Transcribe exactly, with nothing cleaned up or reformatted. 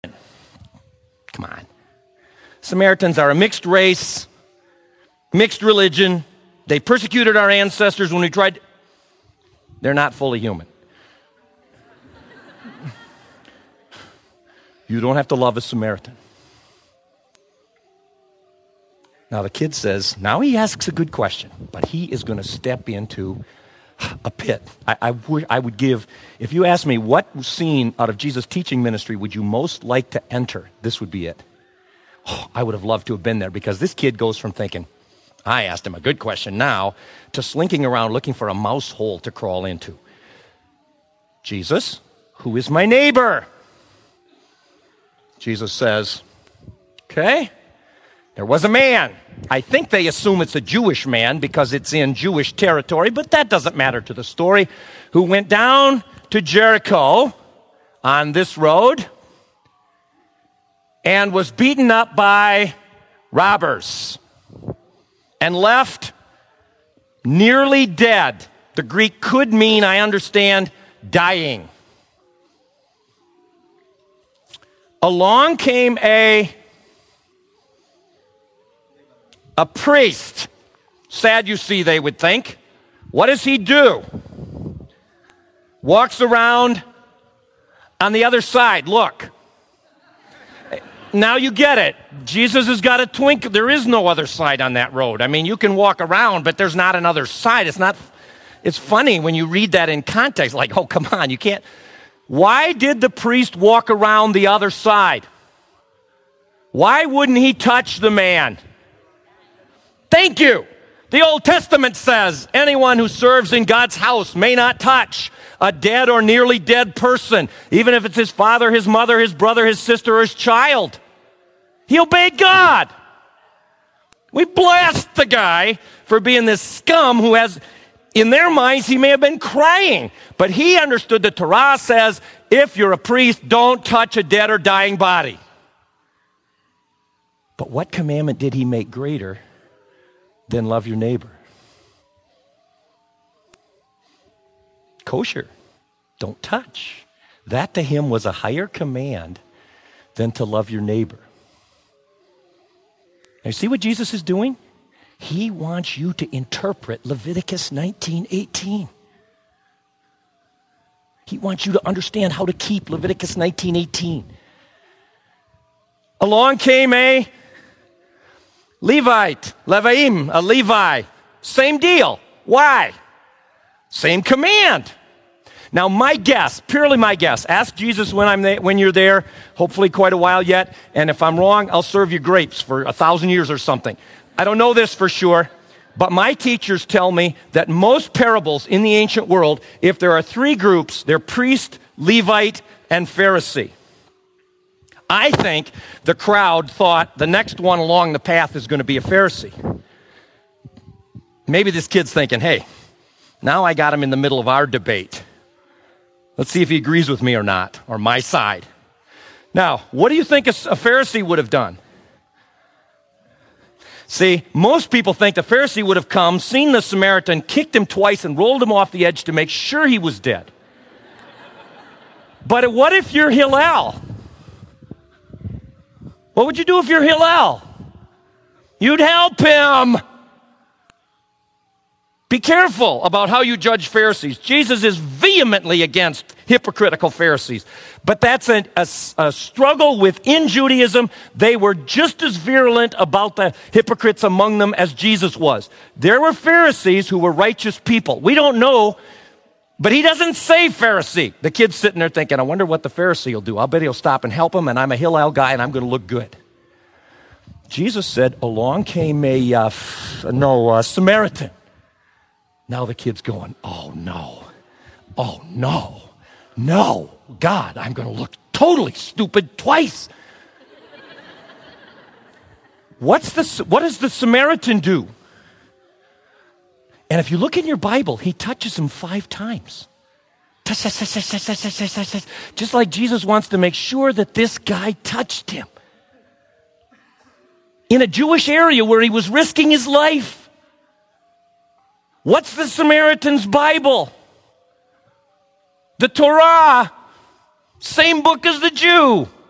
Come on. Samaritans are a mixed race, mixed religion. They persecuted our ancestors when we tried. They're not fully human. You don't have to love a Samaritan. Now the kid says, now he asks a good question, but he is going to step into a pit. I, I, would, I would give, if you ask me what scene out of Jesus' teaching ministry would you most like to enter, this would be it. Oh, I would have loved to have been there, because this kid goes from thinking, I asked him a good question now, to slinking around looking for a mouse hole to crawl into. Jesus, who is my neighbor? Jesus says, okay, there was a man. I think they assume it's a Jewish man because it's in Jewish territory, but that doesn't matter to the story, who went down to Jericho on this road and was beaten up by robbers and left nearly dead. The Greek could mean, I understand, dying. Along came a, a priest. Sadducee, they would think. What does he do? Walks around on the other side. Look. Now you get it. Jesus has got a twink. There is no other side on that road. I mean, you can walk around, but there's not another side. It's not, it's funny when you read that in context, like, oh, come on, you can't. Why did the priest walk around the other side? Why wouldn't he touch the man? Thank you. The Old Testament says anyone who serves in God's house may not touch a dead or nearly dead person, even if it's his father, his mother, his brother, his sister, or his child. He obeyed God. We blast the guy for being this scum who has, in their minds, he may have been crying, but he understood the Torah says, if you're a priest, don't touch a dead or dying body. But what commandment did he make greater than love your neighbor? Kosher. Don't touch. That to him was a higher command than to love your neighbor. Now, you see what Jesus is doing? He wants you to interpret Leviticus nineteen eighteen. He wants you to understand how to keep Leviticus nineteen eighteen. Along came a Levite, Levaim, a Levi. Same deal. Why? Same command. Now, my guess, purely my guess, ask Jesus when I'm there, when you're there, hopefully quite a while yet, and if I'm wrong, I'll serve you grapes for a thousand years or something. I don't know this for sure, but my teachers tell me that most parables in the ancient world, if there are three groups, they're priest, Levite, and Pharisee. I think the crowd thought the next one along the path is going to be a Pharisee. Maybe this kid's thinking, hey, now I got him in the middle of our debate. Let's see if he agrees with me or not, or my side. Now, what do you think a Pharisee would have done? See, most people think the Pharisee would have come, seen the Samaritan, kicked him twice, and rolled him off the edge to make sure he was dead. But what if you're Hillel? What would you do if you're Hillel? You'd help him. Be careful about how you judge Pharisees. Jesus is vehemently against hypocritical Pharisees. But that's a, a, a struggle within Judaism. They were just as virulent about the hypocrites among them as Jesus was. There were Pharisees who were righteous people. We don't know, but he doesn't say Pharisee. The kid's sitting there thinking, I wonder what the Pharisee will do. I'll bet he'll stop and help him, and I'm a Hillel guy, and I'm going to look good. Jesus said, along came a, uh, no, uh, Samaritan. Now the kid's going, oh no, oh no, no, God, I'm going to look totally stupid twice. What's the, what does the Samaritan do? And if you look in your Bible, he touches him five times. Just like Jesus wants to make sure that this guy touched him. In a Jewish area where he was risking his life. What's the Samaritan's Bible? The Torah. Same book as the Jew.